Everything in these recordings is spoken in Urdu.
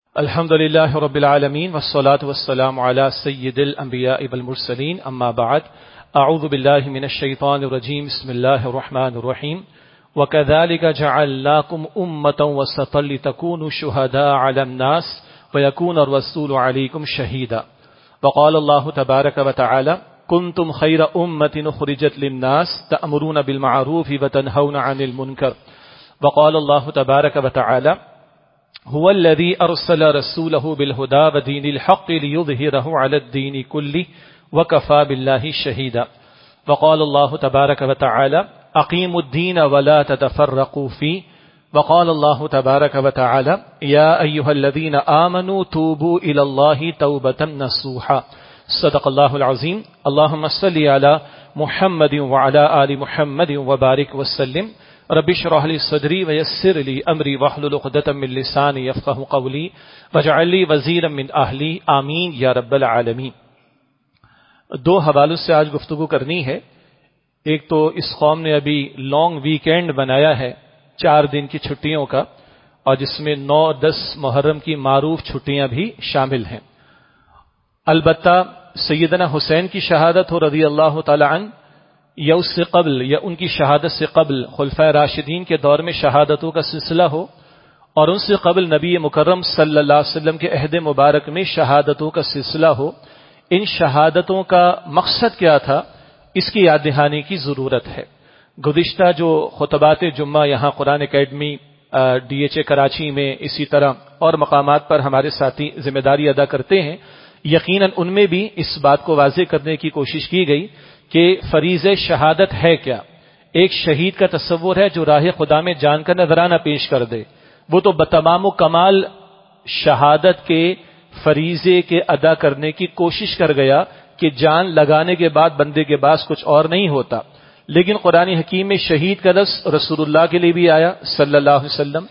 الحمد لله رب العالمين والصلاة والسلام على سيد الأنبياء والمرسلين أما بعد أعوذ بالله من الشيطان الرجيم بسم الله الرحمن الرحيم وكذلك جعلناكم أمة وسطا لتكونوا شهداء على الناس ويكون الرسول عليكم شهيدا وقال الله تبارك وتعالى كنتم خير أمة أخرجت للناس تأمرون بالمعروف وتنهون عن المنكر وقال الله تبارك وتعالى هو الذي أرسل رسوله بالهدى ودين الحق ليظهره على الدين كله وكفى بالله شهيدا وقال الله تبارك وتعالى أقيموا الدين ولا تتفرقوا فيه وقال الله تبارك وتعالى يا أيها الذين آمنوا توبوا إلى الله توبة نصوحا صدق الله العظيم اللهم صل على محمد وعلى آل محمد وبارك وسلم رب اشرح لي صدري ويسر لي امري واحلل عقدة من لساني يفقهوا قولي واجعل لي وزيرا من اهلي آمین یا رب العالمین۔ دو حوالوں سے آج گفتگو کرنی ہے۔ ایک تو اس قوم نے ابھی لانگ ویکینڈ بنایا ہے 4 دن کی چھٹیوں کا، اور جس میں 9-10 محرم کی معروف چھٹیاں بھی شامل ہیں۔ البتہ سیدنا حسین کی شہادت ہو رضی اللہ تعالی عنہ، یا اس سے قبل یا ان کی شہادت سے قبل خلفائے راشدین کے دور میں شہادتوں کا سلسلہ ہو، اور ان سے قبل نبی مکرم صلی اللہ علیہ وسلم کے عہد مبارک میں شہادتوں کا سلسلہ ہو، ان شہادتوں کا مقصد کیا تھا اس کی یاد دہانی کی ضرورت ہے۔ گزشتہ جو خطبات جمعہ یہاں قرآن اکیڈمی DHA کراچی میں اسی طرح اور مقامات پر ہمارے ساتھی ذمہ داری ادا کرتے ہیں، یقیناً ان میں بھی اس بات کو واضح کرنے کی کوشش کی گئی کہ فریضہ شہادت ہے کیا۔ ایک شہید کا تصور ہے جو راہ خدا میں جان کا نذرانہ پیش کر دے، وہ تو بتمام و کمال شہادت کے فریضے کے ادا کرنے کی کوشش کر گیا کہ جان لگانے کے بعد بندے کے پاس کچھ اور نہیں ہوتا۔ لیکن قرآن حکیم میں شہید کا لفظ رسول اللہ کے لیے بھی آیا صلی اللہ علیہ وسلم،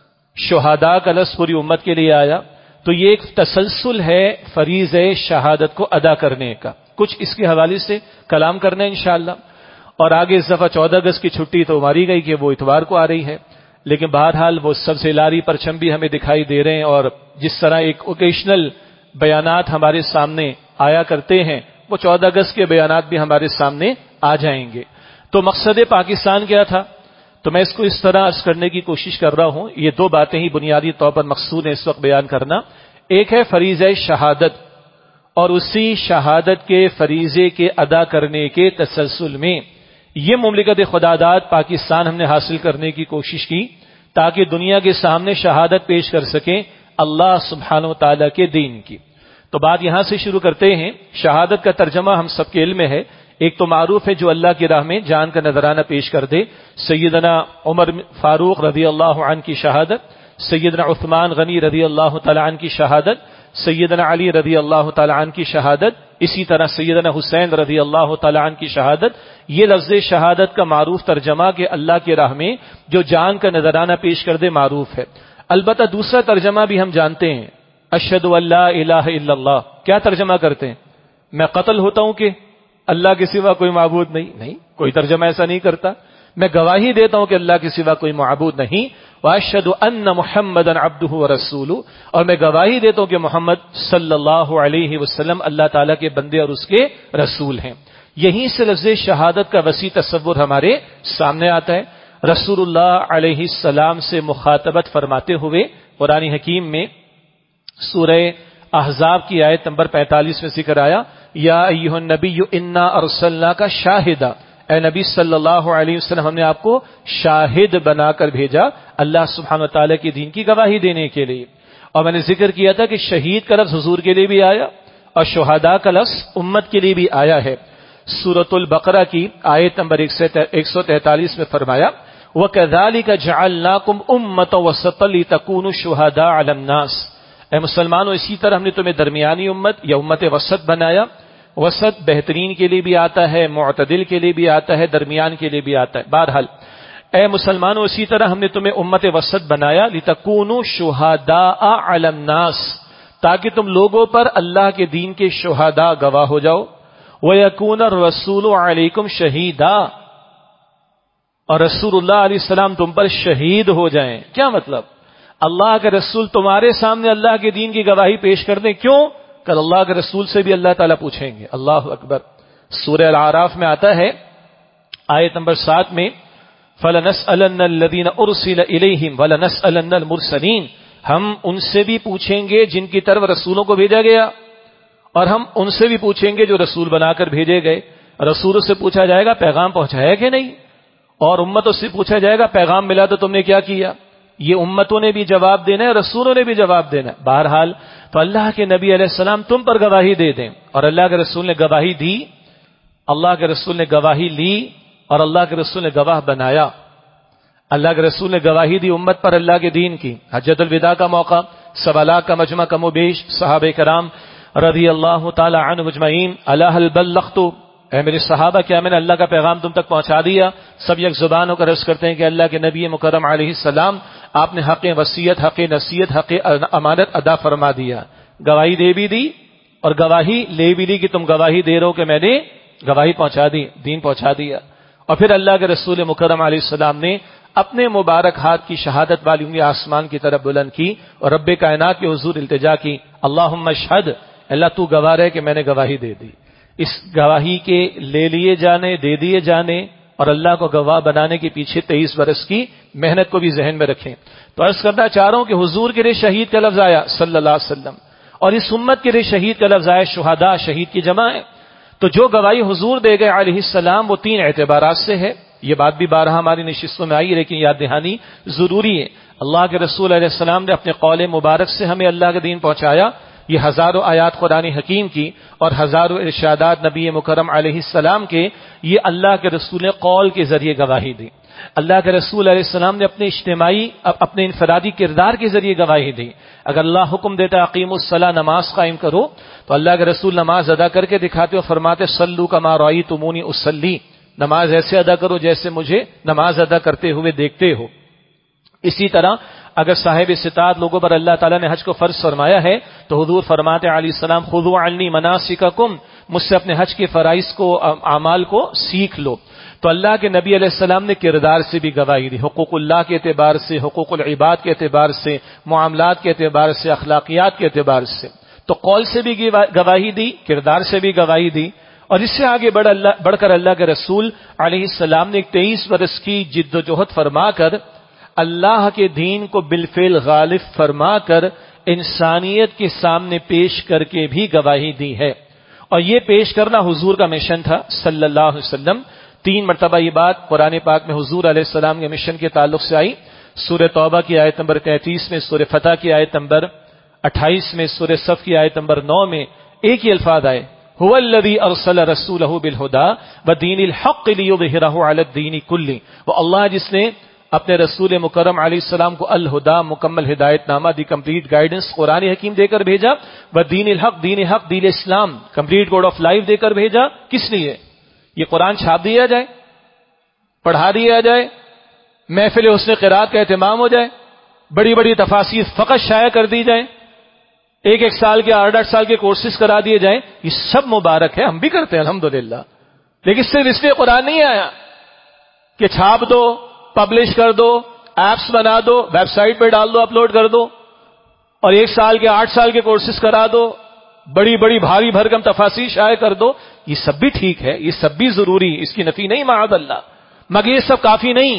شہداء کا لفظ پوری امت کے لیے آیا، تو یہ ایک تسلسل ہے فریضہ شہادت کو ادا کرنے کا۔ کچھ اس کے حوالے سے کلام کرنا ہے انشاءاللہ، اور آگے اس دفعہ 14 اگست کی چھٹی تو ماری گئی کہ وہ اتوار کو آ رہی ہے، لیکن بہرحال وہ سب سے لاری پرچم بھی ہمیں دکھائی دے رہے ہیں، اور جس طرح ایک اوکیشنل بیانات ہمارے سامنے آیا کرتے ہیں وہ 14 اگست کے بیانات بھی ہمارے سامنے آ جائیں گے۔ تو مقصد پاکستان کیا تھا؟ تو میں اس کو اس طرح عرض کرنے کی کوشش کر رہا ہوں، یہ 2 باتیں ہی بنیادی طور پر مقصود ہیں اس وقت بیان کرنا۔ ایک ہے فریضہ شہادت، اور اسی شہادت کے فریضے کے ادا کرنے کے تسلسل میں یہ مملکت خدا داد پاکستان ہم نے حاصل کرنے کی کوشش کی تاکہ دنیا کے سامنے شہادت پیش کر سکیں اللہ سبحانہ و تعالیٰ کے دین کی۔ تو بات یہاں سے شروع کرتے ہیں۔ شہادت کا ترجمہ ہم سب کے علم میں ہے، ایک تو معروف ہے جو اللہ کی راہ میں جان کا نذرانہ پیش کر دے۔ سیدنا عمر فاروق رضی اللہ عنہ کی شہادت، سیدنا عثمان غنی رضی اللہ تعالی عنہ کی شہادت، سیدنا علی رضی اللہ تعالی عنہ کی شہادت، اسی طرح سیدنا حسین رضی اللہ تعالی عنہ کی شہادت۔ یہ لفظ شہادت کا معروف ترجمہ کہ اللہ کی راہ میں جو جان کا نذرانہ پیش کر دے معروف ہے۔ البتہ دوسرا ترجمہ بھی ہم جانتے ہیں، اشہد ان لا الہ الا اللہ۔ کیا ترجمہ کرتے ہیں؟ میں قتل ہوتا ہوں کہ اللہ کے سوا کوئی معبود نہیں، کوئی ترجمہ ایسا نہیں کرتا۔ میں گواہی دیتا ہوں کہ اللہ کے سوا کوئی معبود نہیں، واشهد ان محمدا عبده ورسوله، اور میں گواہی دیتا ہوں کہ محمد صلی اللہ علیہ وسلم اللہ تعالیٰ کے بندے اور اس کے رسول ہیں۔ یہیں سے لفظ شہادت کا وسیع تصور ہمارے سامنے آتا ہے۔ رسول اللہ علیہ السلام سے مخاطبت فرماتے ہوئے قرآن حکیم میں سورہ احزاب کی آیت نمبر 45 میں ذکر آیا، یا ایھا النبی انا ارسلناک شاہدا، اے نبی صلی اللہ علیہ وسلم ہم نے آپ کو شاہد بنا کر بھیجا اللہ سبحانہ وتعالی کے دین کی گواہی دینے کے لیے۔ اور میں نے ذکر کیا تھا کہ شہید کا لفظ حضور کے لیے بھی آیا اور شہداء کا لفظ امت کے لیے بھی آیا ہے۔ سورۃ البقرہ کی آیت نمبر 143 میں فرمایا وَكَذَلِكَ جَعَلْنَاكُمْ أُمَّةً وَسَطًا لِتَكُونُوا شُهَدَاءَ عَلَى النَّاسِ، اے مسلمانوں اسی طرح ہم نے تمہیں درمیانی امت یا امت وسط بنایا۔ وسط بہترین کے لیے بھی آتا ہے، معتدل کے لیے بھی آتا ہے، درمیان کے لیے بھی آتا ہے۔ بہرحال اے مسلمانوں اسی طرح ہم نے تمہیں امت وسط بنایا لِتَكُونُوا شُهَدَاءَ عَلَى النَّاسِ، تاکہ تم لوگوں پر اللہ کے دین کے شہداء گواہ ہو جاؤ۔ وَيَكُونَ الرَّسُولُ عَلَيْكُمْ شَهِيدًا، اور رسول اللہ علیہ السلام تم پر شہید ہو جائیں۔ کیا مطلب؟ اللہ کے رسول تمہارے سامنے اللہ کے دین کی گواہی پیش کر دیں. کیوں؟ کل اللہ کے رسول سے بھی اللہ تعالیٰ پوچھیں گے. اللہ اکبر. سورہ الاعراف میں آتا ہے آیت نمبر 7 میں فَلَنَسْأَلَنَّ الَّذِينَ أُرْسِلَ إِلَيْهِمْ وَلَنَسْأَلَنَّ الْمُرْسَلِينَ. ہم ان سے بھی پوچھیں گے جن کی طرف رسولوں کو بھیجا گیا، اور ہم ان سے بھی پوچھیں گے جو رسول بنا کر بھیجے گئے. رسولوں سے پوچھا جائے گا پیغام پہنچایا کہ نہیں، اور امتوں سے پوچھا جائے گا پیغام ملا تو تم نے کیا کیا. یہ امتوں نے بھی جواب دینا ہے، رسولوں نے بھی جواب دینا ہے. بہرحال تو اللہ کے نبی علیہ السلام تم پر گواہی دے دیں، اور اللہ کے رسول نے گواہی دی، اللہ کے رسول نے گواہی لی، اور اللہ کے رسول نے گواہ بنایا. اللہ کے رسول نے گواہی دی امت پر اللہ کے دین کی. حجۃ الوداع کا موقع، 1.25 لاکھ کا مجمع کم و بیش، صحابہ کرام رضی اللہ تعالی عنہ مجمعین. الا هل بلغت، اے میرے صحابہ کیا میں نے اللہ کا پیغام تم تک پہنچا دیا؟ سب یک زبان ہو کر عرض کرتے ہیں کہ اللہ کے نبی مکرم علیہ السلام آپ نے حق وصیت، حق نصیحت، حق امانت ادا فرما دیا. گواہی دے بھی دی اور گواہی لے بھی دی کہ تم گواہی دے رہے ہو کہ میں نے گواہی پہنچا دی، دین پہنچا دیا. اور پھر اللہ کے رسول مکرم علیہ السلام نے اپنے مبارک ہاتھ کی شہادت والی انگلی آسمان کی طرف بلند کی اور رب کائنات کے حضور التجا کی، اللہم اشہد، اللہ تو گواہ رہے کہ میں نے گواہی دے دی. اس گواہی کے لے لیے جانے، دے دیے جانے اور اللہ کو گواہ بنانے کے پیچھے 23 برس کی محنت کو بھی ذہن میں رکھیں. تو عرض کرنا چاہ رہا ہوں کہ حضور کے لیے شہید کا لفظ آیا صلی اللہ علیہ وسلم، اور اس امت کے لیے شہید کا لفظ آیا شہداء، شہید کی جمع ہے. تو جو گواہی حضور دے گئے علیہ السلام وہ 3 اعتبارات سے ہے. یہ بات بھی بارہا ہماری نشستوں میں آئی، لیکن یاد دہانی ضروری ہے. اللہ کے رسول علیہ السلام نے اپنے قول مبارک سے ہمیں اللہ کا دین پہنچایا. یہ ہزاروں آیات قرآن حکیم کی اور ہزاروں ارشادات نبی مکرم علیہ السلام کے، یہ اللہ کے رسول نے قول کے ذریعے گواہی دی. اللہ کے رسول علیہ السلام نے اپنے اجتماعی، اپنے انفرادی کردار کے ذریعے گواہی دی. اگر اللہ حکم دیتا اقیموا الصلاۃ، نماز قائم کرو، تو اللہ کے رسول نماز ادا کر کے دکھاتے اور فرماتے صلوا کما رأیتمونی اصلی، نماز ایسے ادا کرو جیسے مجھے نماز ادا کرتے ہوئے دیکھتے ہو. اسی طرح اگر صاحب استطاعت لوگوں پر اللہ تعالیٰ نے حج کو فرض فرمایا ہے تو حضور فرماتے علیہ السلام خذوا عنی مناسککم، مجھ سے اپنے حج کے فرائض کو، اعمال کو سیکھ لو. تو اللہ کے نبی علیہ السلام نے کردار سے بھی گواہی دی، حقوق اللہ کے اعتبار سے، حقوق العباد کے اعتبار سے، معاملات کے اعتبار سے، اخلاقیات کے اعتبار سے. تو قول سے بھی گواہی دی، کردار سے بھی گواہی دی. اور اس سے آگے بڑھ کر اللہ کے رسول علیہ السلام نے 23 برس کی جد و جہد فرما کر اللہ کے دین کو بالفعل غالب فرما کر انسانیت کے سامنے پیش کر کے بھی گواہی دی ہے. اور یہ پیش کرنا حضور کا مشن تھا صلی اللہ علیہ وسلم. 3 مرتبہ یہ بات قرآن پاک میں حضور علیہ السلام کے مشن کے تعلق سے آئی. سورہ توبہ کی آیت نمبر 33 میں، سورہ فتح کی آیت نمبر 28 میں، سورہ صف کی آیت نمبر 9 میں ایک ہی الفاظ آئے، هو الذی ارسل رسولہ بالہدی ودین الحق لیظہرہ علی الدین کلہ. وہ اللہ جس نے اپنے رسول مکرم علیہ السلام کو الہدا، مکمل ہدایت نامہ، دی کمپلیٹ گائیڈنس قرآن حکیم دے کر بھیجا، ودین الحق، دین حق، دین اسلام، کمپلیٹ کوڈ آف لائف دے کر بھیجا. کس لیے؟ یہ قرآن چھاپ دیا جائے، پڑھا دیا جائے، محفل حسن قرات کا اہتمام ہو جائے، بڑی بڑی تفاسیر فقط شائع کر دی جائیں، 1 سال کے 8 سال کے کورسز کرا دیے جائیں. یہ سب مبارک ہے، ہم بھی کرتے ہیں الحمدللہ. لیکن صرف اس لیے قرآن نہیں آیا کہ چھاپ دو، پبلش کر دو، ایپس بنا دو، ویب سائٹ پہ ڈال دو، اپلوڈ کر دو، اور 1 سال کے 8 سال کے کورسز کرا دو، بڑی بڑی بھاری بھرکم تفاسیر شائع کر دو. یہ سب بھی ٹھیک ہے، یہ سب بھی ضروری، اس کی نفی نہیں معاذ اللہ، مگر یہ سب کافی نہیں.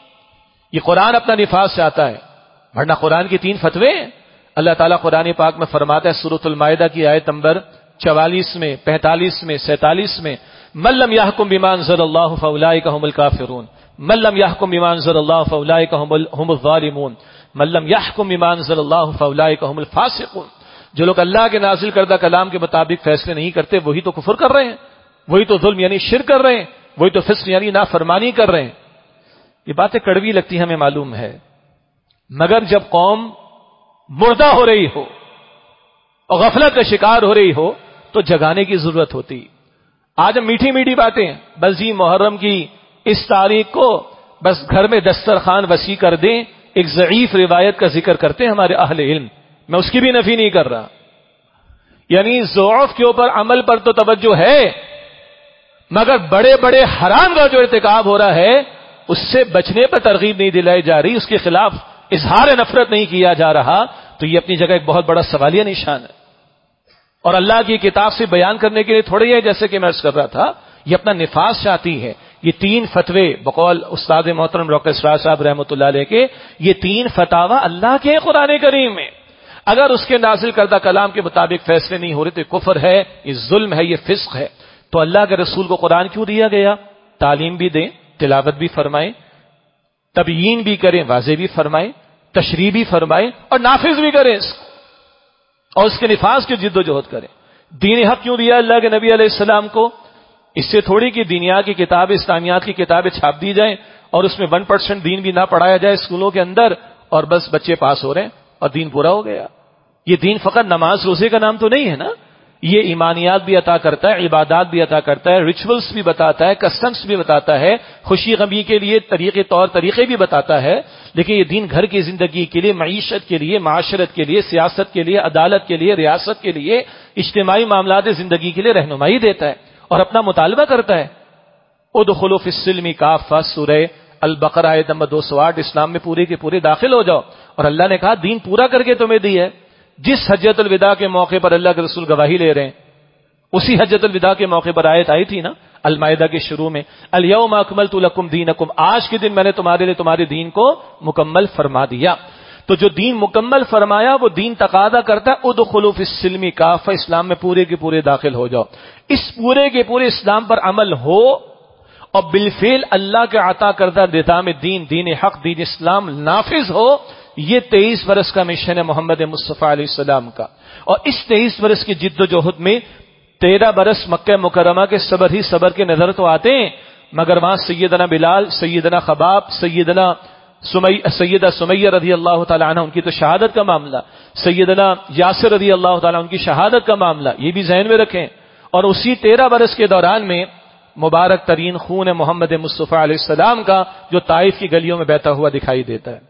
یہ قرآن اپنا نفاذ سے آتا ہے، ورنہ قرآن کی 3 فتوے اللہ تعالیٰ قرآن پاک میں فرماتا ہے سورۃ المائدہ کی آیت نمبر 44 میں، 45 میں، 47 میں، من لم يحكم بما انزل الله فاولئک هم الكافرون، من لم يحكم بما انزل الله فاولئک هم الظالمون، من لم يحكم بما انزل الله فاولئک هم الفاسقون. جو لوگ اللہ کے نازل کردہ کلام کے مطابق فیصلے نہیں کرتے وہی تو کفر کر رہے ہیں، وہی تو ظلم یعنی شرک کر رہے ہیں، وہی تو فسق یعنی نافرمانی کر رہے ہیں. یہ باتیں کڑوی لگتی ہیں ہمیں معلوم ہے، مگر جب قوم مردہ ہو رہی ہو اور غفلت کا شکار ہو رہی ہو تو جگانے کی ضرورت ہوتی. آج ہم میٹھی میٹھی باتیں، بس جی محرم کی اس تاریخ کو بس گھر میں دسترخوان وسیع کر دیں، ایک ضعیف روایت کا ذکر کرتے ہیں ہمارے اہل علم، میں اس کی بھی نفی نہیں کر رہا. یعنی ضعف کے اوپر عمل پر تو توجہ ہے، مگر بڑے بڑے حرام کا جو ارتکاب ہو رہا ہے اس سے بچنے پر ترغیب نہیں دلائی جا رہی، اس کے خلاف اظہار نفرت نہیں کیا جا رہا تو یہ اپنی جگہ ایک بہت بڑا سوالیہ نشان ہے. اور اللہ کی کتاب سے بیان کرنے کے لیے تھوڑی ہے، جیسے کہ میں عرض کر رہا تھا، یہ اپنا نفاذ چاہتی ہے. یہ 3 فتوے بقول استاد محترم ڈاکٹر اسرار صاحب رحمۃ اللہ علیہ کے، یہ 3 فتاوا اللہ کے قرآن کریم میں. اگر اس کے نازل کردہ کلام کے مطابق فیصلے نہیں ہو رہے تو یہ کفر ہے، یہ ظلم ہے، یہ فسق ہے. تو اللہ کے رسول کو قرآن کیوں دیا گیا؟ تعلیم بھی دیں، تلاوت بھی فرمائیں، تبیین بھی کریں، واضح بھی فرمائیں، تشریح بھی فرمائیں اور نافذ بھی کریں اس کو، اور اس کے نفاذ کی جد و جہد کریں. دین حق کیوں دیا اللہ کے نبی علیہ السلام کو؟ اس سے تھوڑی کہ دنیا کی کتابیں، اسلامیات کی کتابیں چھاپ دی جائیں اور اس میں 1% دین بھی نہ پڑھایا جائے اسکولوں کے اندر اور بس بچے پاس ہو رہے ہیں اور دین پورا ہو گیا. یہ دین فقط نماز روزے کا نام تو نہیں ہے نا، یہ ایمانیات بھی عطا کرتا ہے، عبادات بھی عطا کرتا ہے، ریچولز بھی بتاتا ہے، کسٹمز بھی بتاتا ہے، خوشی غمی کے لیے طریقے بھی بتاتا ہے. لیکن یہ دین گھر کی زندگی کے لیے، معیشت کے لیے، معاشرت کے لیے، سیاست کے لیے، عدالت کے لیے، ریاست کے لیے، اجتماعی معاملات زندگی کے لیے رہنمائی دیتا ہے اور اپنا مطالبہ کرتا ہے. ادخلوا فی السلم کافہ، سورہ البقرہ آیت نمبر 208، اسلام میں پورے کے پورے داخل ہو جاؤ. اور اللہ نے کہا دین پورا کر کے تمہیں دی ہے. جس حجۃ الوداع کے موقع پر اللہ کے رسول گواہی لے رہے ہیں، اسی حجۃ الوداع کے موقع پر آیت آئی تھی نا المائدہ کے شروع میں، الیوم اکملت لکم دینکم، آج کے دن میں نے تمہارے لیے تمہارے دین کو مکمل فرما دیا. تو جو دین مکمل فرمایا وہ دین تقاضا کرتا ہے ادخلوا فی السلم کافہ، اسلام میں پورے کے پورے داخل ہو جاؤ. اس پورے کے پورے اسلام پر عمل ہو اور بالفعل اللہ کے عطا کردہ نظام دین، دین حق، دین اسلام نافذ ہو. یہ 23 برس کا مشن ہے محمد مصطفیٰ علیہ السلام کا. اور اس 23 برس کی جد و جہد میں 13 برس مکہ مکرمہ کے صبر ہی صبر کے نظر تو آتے ہیں، مگر وہاں سیدنا بلال، سیدنا خباب، سیدہ سمیہ رضی اللہ تعالیٰ عنہ ان کی تو شہادت کا معاملہ، سیدنا یاسر رضی اللہ تعالیٰ ان کی شہادت کا معاملہ، یہ بھی ذہن میں رکھیں. اور اسی 13 برس کے دوران میں مبارک ترین خون محمد مصطفیٰ علیہ السلام کا جو طائف کی گلیوں میں بہتا ہوا دکھائی دیتا ہے.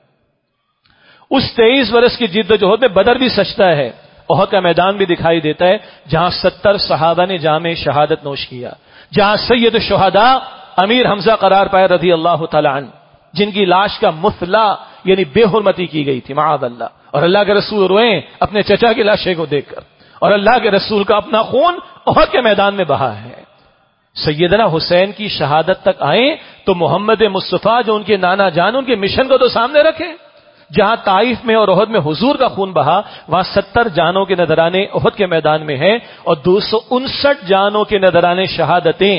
اس 23 برس کی جد و جہد میں بدر بھی سجتا ہے، احد کا میدان بھی دکھائی دیتا ہے جہاں 70 صحابہ نے جام شہادت نوش کیا، جہاں سید الشہداء امیر حمزہ قرار پائے رضی اللہ تعالی عنہ، جن کی لاش کا مثلا یعنی بے حرمتی کی گئی تھی معاذ اللہ. اور اللہ کے رسول روئیں اپنے چچا کی لاشیں کو دیکھ کر، اور اللہ کے رسول کا اپنا خون احد کے میدان میں بہا ہے. سیدنا حسین کی شہادت تک آئیں تو محمد مصطفیٰ جو ان کے نانا جان، ان کے مشن کو تو سامنے رکھیں. جہاں طائف میں اور احد میں حضور کا خون بہا، وہاں 70 جانوں کے نذرانے احد کے میدان میں ہیں اور 259 جانوں کے نذرانے شہادتیں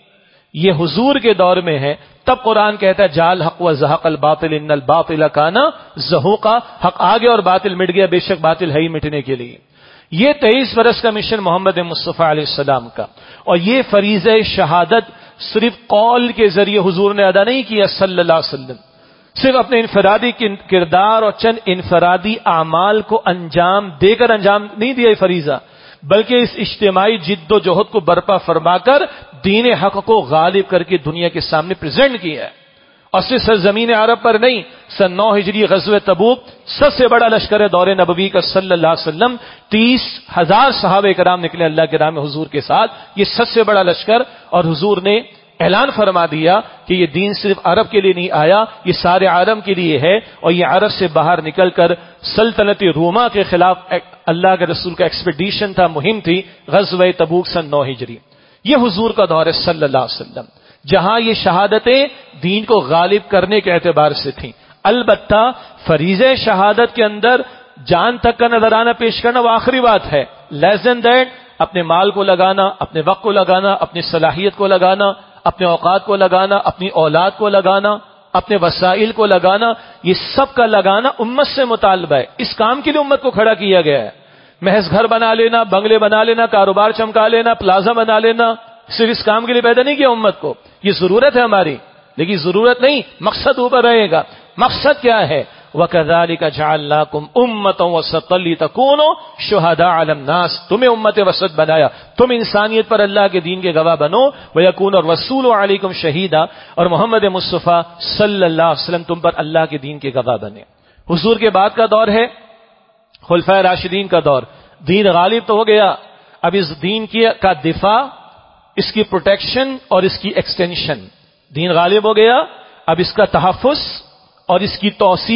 یہ حضور کے دور میں ہیں. تب قرآن کہتا ہے جال حق و زحق الباطل ان الباطل کان زہوقا، حق آگے اور باطل مٹ گیا، بے شک باطل ہے ہی مٹنے کے لیے. یہ 23 برس کا مشن محمد مصطفیٰ علیہ السلام کا. اور یہ فریضہ شہادت صرف قول کے ذریعے حضور نے ادا نہیں کیا صلی اللہ علیہ وسلم، صرف اپنے انفرادی کردار اور چند انفرادی اعمال کو انجام دے کر انجام نہیں دیا یہ فریضہ، بلکہ اس اجتماعی جد و جہد کو برپا فرما کر دین حق کو غالب کر کے دنیا کے سامنے پریزنٹ کیا ہے. اور صرف سرزمین عرب پر نہیں، سن 9 ہجری غزوہ تبوک سب سے بڑا لشکر ہے دور نبوی کا صلی اللہ علیہ وسلم، 30,000 صحابہ کرام نکلے اللہ کے راہ میں حضور کے ساتھ، یہ سب سے بڑا لشکر. اور حضور نے اعلان فرما دیا کہ یہ دین صرف عرب کے لیے نہیں آیا، یہ سارے عالم کے لیے ہے. اور یہ عرب سے باہر نکل کر سلطنت روما کے خلاف اللہ کے رسول کا ایکسپیڈیشن تھا، مہم تھی غزوہ تبوک سن 9 ہجری. یہ حضور کا دور ہے صلی اللہ علیہ وسلم، جہاں یہ شہادتیں دین کو غالب کرنے کے اعتبار سے تھیں. البتہ فریضہ شہادت کے اندر جان تک کا نذرانہ پیش کرنا وہ آخری بات ہے. لیس دین دیٹ اپنے مال کو لگانا، اپنے وقت کو لگانا، اپنی صلاحیت کو لگانا، اپنے اوقات کو لگانا، اپنی اولاد کو لگانا، اپنے وسائل کو لگانا، یہ سب کا لگانا امت سے مطالبہ ہے. اس کام کے لیے امت کو کھڑا کیا گیا ہے. محض گھر بنا لینا، بنگلے بنا لینا، کاروبار چمکا لینا، پلازا بنا لینا، صرف اس کام کے لیے پیدا نہیں کیا امت کو. یہ ضرورت ہے ہماری، لیکن ضرورت نہیں، مقصد اوپر رہے گا. مقصد کیا ہے؟ وَكَذَلِكَ جَعَلْنَاكُمْ أُمَّةً وَسَطًا لِتَكُونُوا شُهَدَاءَ عَلَى النَّاسِ، تمہیں امت وسط بنایا، تم انسانیت پر اللہ کے دین کے گواہ بنو. وَيَكُونَ الرَّسُولُ عَلَيْكُمْ شَهِيدًا، اور محمد مصطفیٰ صلی اللہ علیہ وسلم تم پر اللہ کے دین کے گواہ بنے. حضور کے بعد کا دور ہے خلفائے راشدین کا دور. دین غالب تو ہو گیا، اب اس دین کا دفاع، اس کی پروٹیکشن اور اس کی ایکسٹینشن. دین غالب ہو گیا، اب اس کا تحفظ اور اس کی توسیع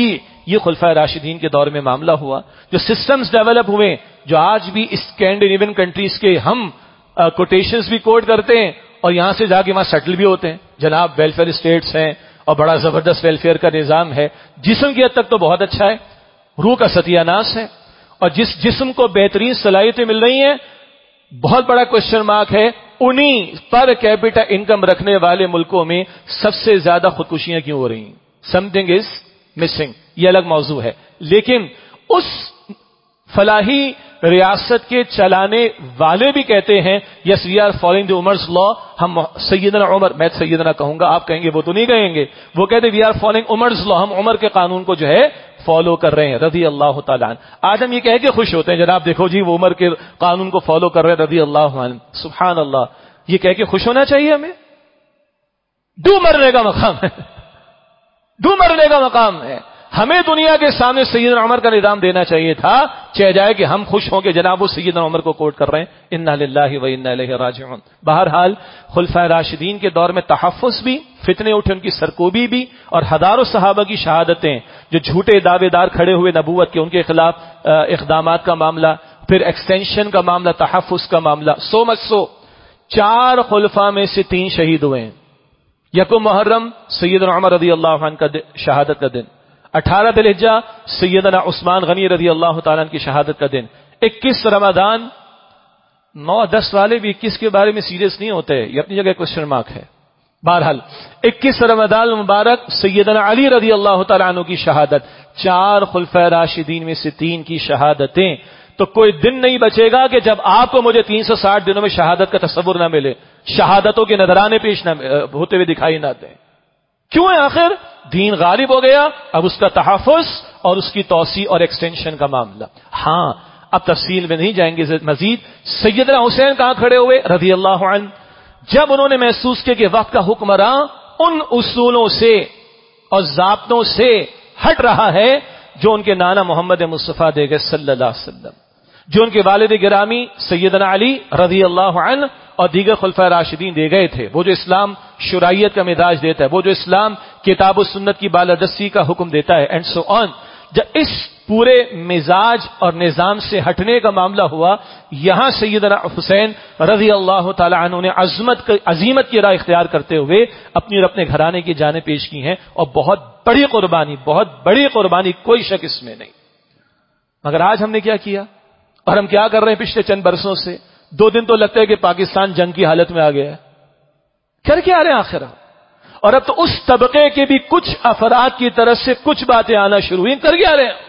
یہ خلفائے راشدین کے دور میں معاملہ ہوا. جو سسٹمز ڈیولپ ہوئے، جو آج بھی اسکینڈینیوین کنٹریز کے ہم کوٹیشنز بھی کوٹ کرتے ہیں اور یہاں سے جا کے وہاں سیٹل بھی ہوتے ہیں. جناب ویلفیئر اسٹیٹس ہیں اور بڑا زبردست ویلفیئر کا نظام ہے. جسم کی حد تک تو بہت اچھا ہے، روح کا ستیہ ناس ہے. اور جس جسم کو بہترین صلاحیتیں مل رہی ہیں، بہت بڑا کوشچن مارک ہے انہی پر کیپٹا انکم رکھنے والے ملکوں میں سب سے زیادہ خودکشیاں کیوں ہو رہی ہیں. سم تھنگ از مسنگ، یہ الگ موضوع ہے. لیکن اس فلاحی ریاست کے چلانے والے بھی کہتے ہیں یس وی آر فالوئنگ دی عمر's لا. ہم سیدنا عمر، میں سیدنا کہوں گا، آپ کہیں گے وہ تو نہیں کہیں گے، وہ کہتے وی آر فالوئنگ عمر's لا، ہم عمر کے قانون کو جو ہے فالو کر رہے ہیں رضی اللہ تعالیٰ عنہ. آج ہم یہ کہہ کے خوش ہوتے ہیں جناب دیکھو جی وہ عمر کے قانون کو فالو کر رہے ہیں رضی اللہ عنہ. سبحان اللہ، یہ کہہ کے خوش ہونا چاہیے ہمیں؟ ڈو مرنے کا مقام ہے، ڈو مرنے کا مقام ہے. ہمیں دنیا کے سامنے سیدنا عمر کا نظام دینا چاہیے تھا، چاہے جائے کہ ہم خوش ہوں کہ جناب وہ سیدنا عمر کو کوٹ کر رہے ہیں. انا للہ و انا الیہ راجعون. بہرحال خلفائے راشدین کے دور میں تحفظ بھی، فتنے اٹھے ان کی سرکوبی بھی، اور ہزاروں صحابہ کی شہادتیں، جو جھوٹے دعوے دار کھڑے ہوئے نبوت کے، ان کے خلاف اقدامات کا معاملہ، پھر ایکسٹینشن کا معاملہ، تحفظ کا معاملہ. سو مچ سو 4 خلفاء میں سے 3 شہید ہوئے ہیں. یکم محرم سیدنا عمر رضی اللہ عنہ کا شہادت کا دن، 18 ذی الحجہ سیدنا عثمان غنی رضی اللہ تعالیٰ عنہ کی شہادت کا دن، 21 رمضان. 9-10 والے بھی 21 کے بارے میں سیریس نہیں ہوتے، یہ اپنی جگہ کوشچن مارک ہے. بہرحال 21 رمضان مبارک سیدنا علی رضی اللہ تعالیٰ عنہ کی شہادت. 4 خلفائے راشدین میں سے 3 کی شہادتیں. تو کوئی دن نہیں بچے گا کہ جب آپ کو مجھے 360 دنوں میں شہادت کا تصور نہ ملے، شہادتوں کے نذرانے پیش نہ ہوتے ہوئے دکھائی نہ دیں. کیوں ہے؟ آخر دین غالب ہو گیا، اب اس کا تحفظ اور اس کی توسیع اور ایکسٹینشن کا معاملہ. ہاں اب تفصیل میں نہیں جائیں گے مزید. سیدنا حسین کہاں کھڑے ہوئے رضی اللہ عنہ؟ جب انہوں نے محسوس کیا کہ وقت کا حکمراں ان اصولوں سے اور ضابطوں سے ہٹ رہا ہے جو ان کے نانا محمد مصطفیٰ دے گئے صلی اللہ علیہ وسلم، جو ان کے والد گرامی سیدنا علی رضی اللہ عنہ اور دیگر خلفائے راشدین دے گئے تھے. وہ جو اسلام شرعیت کا مزاج دیتا ہے، وہ جو اسلام کتاب و سنت کی بالادستی کا حکم دیتا ہے، اینڈ سو آن. جب اس پورے مزاج اور نظام سے ہٹنے کا معاملہ ہوا، یہاں سیدنا حسین رضی اللہ تعالی عنہ نے عظیمت کی راہ اختیار کرتے ہوئے اپنی اور اپنے گھرانے کی جانیں پیش کی ہیں، اور بہت بڑی قربانی، کوئی شک اس میں نہیں. مگر آج ہم نے کیا کیا اور ہم کیا کر رہے ہیں پچھلے چند برسوں سے؟ 2 دن تو لگتا ہے کہ پاکستان جنگ کی حالت میں آ گیا ہے. کر کے آ رہے ہیں آخر. اور اب تو اس طبقے کے بھی کچھ افراد کی طرف سے کچھ باتیں آنا شروع ہوئی. کر کے آ رہے ہیں.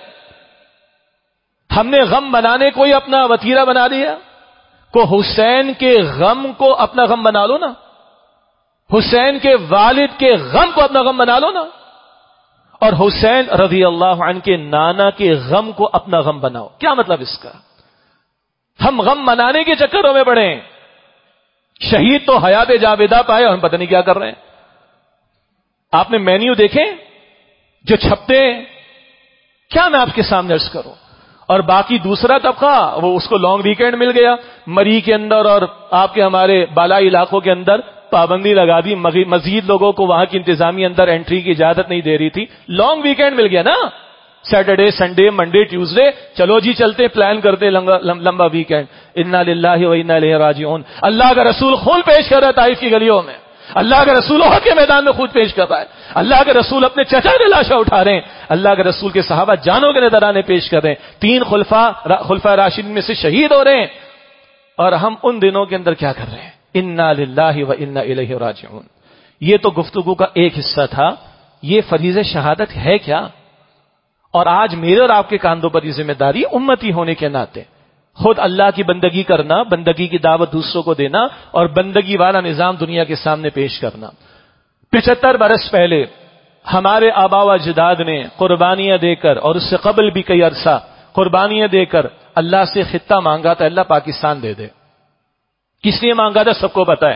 ہم نے غم بنانے کو ہی اپنا وتیرہ بنا دیا. کو حسین کے غم کو اپنا غم بنا لو نا، حسین کے والد کے غم کو اپنا غم بنا لو نا، اور حسین رضی اللہ عنہ کے نانا کے غم کو اپنا غم بناؤ. کیا مطلب اس کا؟ ہم غم منانے کے چکروں میں پڑے ہیں. شہید تو حیات جاویدہ پائے اور ہم پتہ نہیں کیا کر رہے ہیں. آپ نے مینیو دیکھیں جو چھپتے ہیں، کیا میں آپ کے سامنے عرض کروں. اور باقی دوسرا طبقہ وہ اس کو لانگ ویکینڈ مل گیا، مری کے اندر اور آپ کے ہمارے بالائی علاقوں کے اندر پابندی لگا دی، مزید لوگوں کو وہاں کی انتظامیہ اندر انٹری کی اجازت نہیں دے رہی تھی. لانگ ویکینڈ مل گیا نا، سیٹرڈے سنڈے منڈے ٹیوزڈے، چلو جی چلتے پلان کرتے لمبا ویکینڈ. انا للہ و انا الیہ راجعون. اللہ کا رسول خون پیش کر رہا ہے طائف کی گلیوں میں، اللہ کے رسول احد کے میدان میں خود پیش کر رہا ہے، اللہ کے رسول اپنے چچا کی لاشیں اٹھا رہے ہیں، اللہ کے رسول کے صحابہ جانوں کے نذرانے پیش کر رہے ہیں. 3 خلفاء راشدین میں سے شہید ہو رہے ہیں، اور ہم ان دنوں کے اندر کیا کر رہے ہیں؟ انا للہ و انا الیہ راجعون. یہ تو گفتگو کا ایک حصہ تھا. یہ فریضہ شہادت ہے کیا؟ اور آج میرے اور آپ کے کاندھوں پر یہ ذمہ داری امتی ہونے کے ناطے خود اللہ کی بندگی کرنا، بندگی کی دعوت دوسروں کو دینا، اور بندگی والا نظام دنیا کے سامنے پیش کرنا. 75 برس پہلے ہمارے آبا و اجداد نے قربانیاں دے کر، اور اس سے قبل بھی کئی عرصہ قربانیاں دے کر اللہ سے خطہ مانگا تھا، اللہ پاکستان دے دے. کس لیے مانگا تھا سب کو پتا ہے.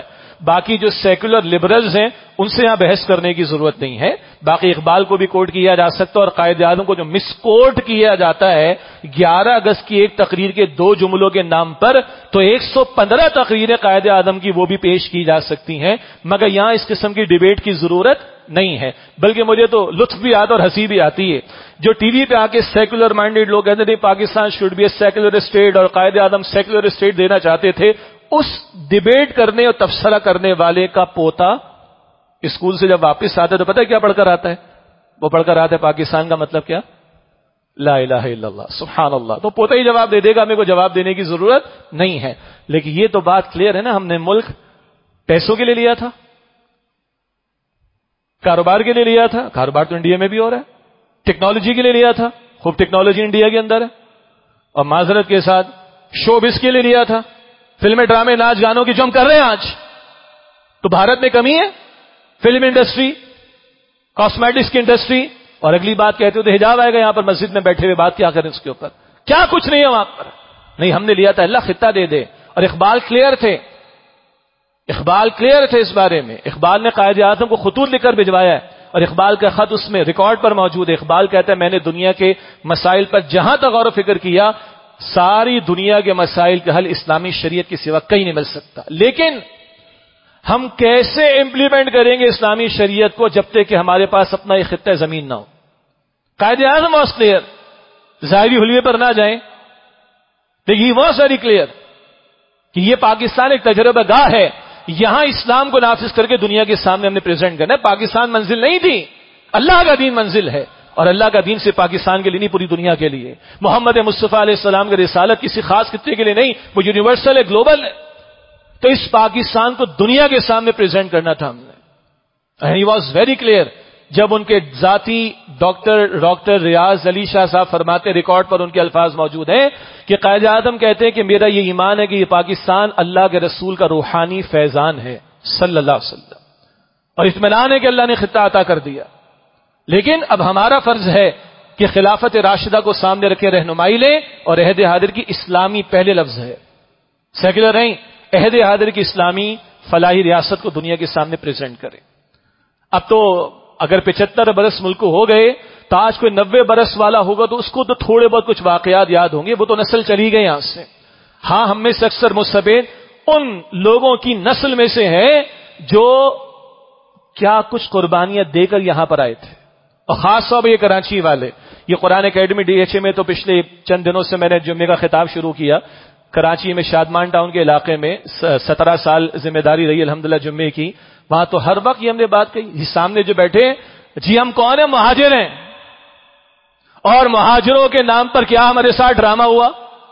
باقی جو سیکولر لبرلز ہیں ان سے یہاں بحث کرنے کی ضرورت نہیں ہے. باقی اقبال کو بھی کوٹ کیا جا سکتا ہے اور قائد اعظم کو جو مس کوٹ کیا جاتا ہے 11 اگست کی ایک تقریر کے 2 جملوں کے نام پر، تو 115 تقریریں قائد اعظم کی وہ بھی پیش کی جا سکتی ہیں، مگر یہاں اس قسم کی ڈیبیٹ کی ضرورت نہیں ہے. بلکہ مجھے تو لطف بھی آتا اور ہنسی بھی آتی ہے جو ٹی وی پہ آ کے سیکولر مائنڈیڈ لوگ کہتے ہیں Pakistan should be a secular state اور قائد اعظم سیکولر اسٹیٹ دینا چاہتے تھے. اس ڈیبیٹ کرنے اور تبصرہ کرنے والے کا پوتا اسکول سے جب واپس آتا ہے تو پتہ ہے کیا پڑھ کر آتا ہے؟ وہ پڑھ کر آتا ہے پاکستان کا مطلب کیا؟ لا الہ الا اللہ، سبحان اللہ. تو پوتا ہی جواب دے دے گا، میرے کو جواب دینے کی ضرورت نہیں ہے. لیکن یہ تو بات کلیئر ہے نا، ہم نے ملک پیسوں کے لیے لیا تھا، کاروبار کے لیے لیا تھا، کاروبار تو انڈیا میں بھی ہو رہا ہے. ٹیکنالوجی کے لیے لیا تھا، خوب ٹیکنالوجی انڈیا کے اندر ہے. اور معذرت کے ساتھ شوبز کے لیے لیا تھا، فلمیں ڈرامے ناچ گانوں کی جو ہم کر رہے ہیں آج. تو بھارت میں کمی ہے فلم انڈسٹری، کاسمیٹکس کی انڈسٹری. اور اگلی بات کہتے ہو تو حجاب آئے گا یہاں پر مسجد میں بیٹھے ہوئے، بات کیا کریں اس کے اوپر؟ کیا کچھ نہیں ہے وہاں پر. نہیں، ہم نے لیا تھا، اللہ خطہ دے دے. اور اقبال کلیئر تھے، اقبال کلیئر تھے اس بارے میں. اقبال نے قائد اعظم کو خطوط لکھ کر بھجوایا ہے اور اقبال کا خط اس میں ریکارڈ پر موجود ہے. اقبال کہتا ہے میں نے دنیا کے مسائل پر جہاں تک غور و فکر کیا، ساری دنیا کے مسائل کا حل اسلامی شریعت کے سوا کہیں نہیں مل سکتا. لیکن ہم کیسے امپلیمنٹ کریں گے اسلامی شریعت کو جب تک کہ ہمارے پاس اپنا ایک خطہ زمین نہ ہو؟ قائد اعظم واز کلیئر، ظاہری حلیے پر نہ جائیں، لیکن ہی واز ویری کلیئر کہ یہ پاکستان ایک تجربہ گاہ ہے، یہاں اسلام کو نافذ کر کے دنیا کے سامنے ہم نے پریزنٹ کرنا ہے. پاکستان منزل نہیں تھی، اللہ کا دین منزل ہے، اور اللہ کا دین سے پاکستان کے لیے نہیں پوری دنیا کے لیے. محمد مصطفیٰ علیہ السلام کی رسالت کسی خاص خطے کے لیے نہیں، وہ یونیورسل ہے، گلوبل ہے. تو اس پاکستان کو دنیا کے سامنے پریزنٹ کرنا تھا ہم نے. And he was very clear. جب ان کے ذاتی ڈاکٹر ریاض علی شاہ صاحب فرماتے، ریکارڈ پر ان کے الفاظ موجود ہیں کہ قائد اعظم کہتے ہیں کہ میرا یہ ایمان ہے کہ یہ پاکستان اللہ کے رسول کا روحانی فیضان ہے صلی اللہ علیہ وسلم، اور اطمینان ہے کہ اللہ نے خطہ عطا کر دیا. لیکن اب ہمارا فرض ہے کہ خلافت راشدہ کو سامنے رکھے رہنمائی لیں، اور عہد حاضر کی اسلامی پہلے لفظ ہے، سیکولر نہیں، عہد حاضر کی اسلامی فلاحی ریاست کو دنیا کے سامنے پریزنٹ کریں. اب تو اگر 75 برس ملک کو ہو گئے تو آج کوئی 90 برس والا ہوگا تو اس کو تو تھوڑے بہت کچھ واقعات یاد ہوں گے، وہ تو نسل چلی گئی یہاں سے. ہاں، ہم میں سے اکثر مستفید ان لوگوں کی نسل میں سے ہیں جو کیا کچھ قربانیاں دے کر یہاں پر آئے تھے، اور خاص طور پر یہ کراچی والے. یہ Quran academy D H A میں تو پچھلے چند دنوں سے میں نے جمعے کا خطاب شروع کیا. کراچی میں شادمان ٹاؤن کے علاقے میں 17 سال ذمہ داری رہی الحمدللہ جمعے کی. وہاں تو ہر وقت یہ ہم نے بات کہی، یہ سامنے جو بیٹھے جی ہم کون ہیں؟ مہاجر ہیں. اور مہاجروں کے نام پر کیا ہمارے ساتھ ڈرامہ ہوا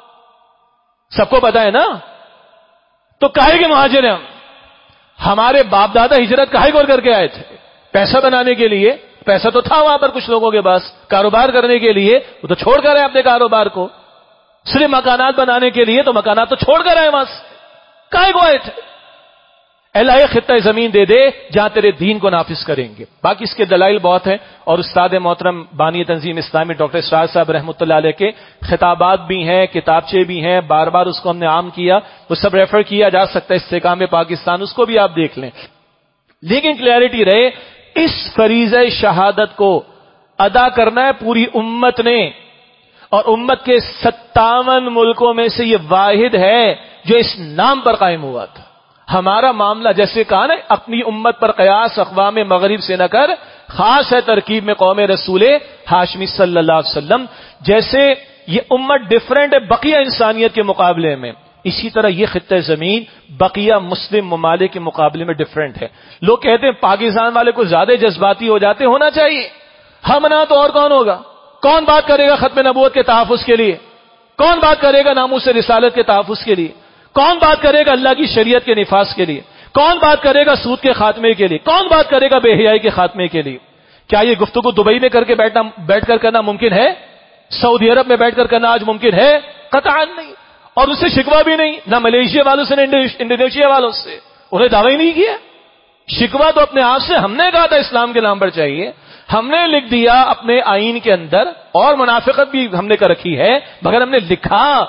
سب کو پتا ہے نا. تو کاہے کے مہاجر ہیں ہم؟ ہمارے باپ دادا ہجرت کاہے کر کے آئے تھے؟ پیسہ بنانے کے لیے. پیسہ تو تھا وہاں پر کچھ لوگوں کے پاس، کاروبار کرنے کے لیے. وہ تو چھوڑ کر آئے اپنے کاروبار کو. صرف مکانات بنانے کے لیے تو مکانات تو چھوڑ کر آئے وہاں سے. کاہے کو آئے تھے؟ اللہ ایک خطہ زمین دے دے جہاں تیرے دین کو نافذ کریں گے. باقی اس کے دلائل بہت ہیں، اور استاد محترم بانی تنظیم اسلامی ڈاکٹر اسرار صاحب رحمۃ اللہ علیہ کے خطابات بھی ہیں، کتابچے بھی ہیں، بار بار اس کو ہم نے عام کیا، وہ سب ریفر کیا جا سکتا ہے. استحکام پاکستان، اس کو بھی آپ دیکھ لیں. لیکن کلیئرٹی رہے، اس فریضہ شہادت کو ادا کرنا ہے پوری امت نے، اور امت کے 57 ملکوں میں سے یہ واحد ہے جو اس نام پر قائم ہوا تھا. ہمارا معاملہ جیسے کہا نا، اپنی امت پر قیاس اقوام مغرب سے نہ کر، خاص ہے ترکیب میں قوم رسول ہاشمی صلی اللہ علیہ وسلم. جیسے یہ امت ڈیفرنٹ ہے بقیہ انسانیت کے مقابلے میں، اسی طرح یہ خطہ زمین بقیہ مسلم ممالک کے مقابلے میں ڈیفرنٹ ہے. لوگ کہتے ہیں پاکستان والے کو زیادہ جذباتی ہو جاتے، ہونا چاہیے. ہم نہ تو اور کون ہوگا؟ کون بات کرے گا ختم نبوت کے تحفظ کے لیے؟ کون بات کرے گا ناموس رسالت کے تحفظ کے لیے؟ کون بات کرے گا اللہ کی شریعت کے نفاذ کے لیے؟ کون بات کرے گا سود کے خاتمے کے لیے؟ کون بات کرے گا بے حیائی کے خاتمے کے لیے؟ کیا یہ گفتگو دبئی میں کر کے بیٹھ کر کرنا ممکن ہے؟ سعودی عرب میں بیٹھ کر کرنا آج ممکن ہے؟ قطعاً نہیں. اور اس سے شکوہ بھی نہیں، نہ ملیشیا والوں سے نہ انڈونیشیا والوں سے. انہیں دعوی نہیں کیا. شکوہ تو اپنے آپ سے ہم نے کہا تھا اسلام کے نام پر چاہیے. ہم نے لکھ دیا اپنے آئین کے اندر، اور منافقت بھی ہم نے کر رکھی ہے، مگر ہم نے لکھا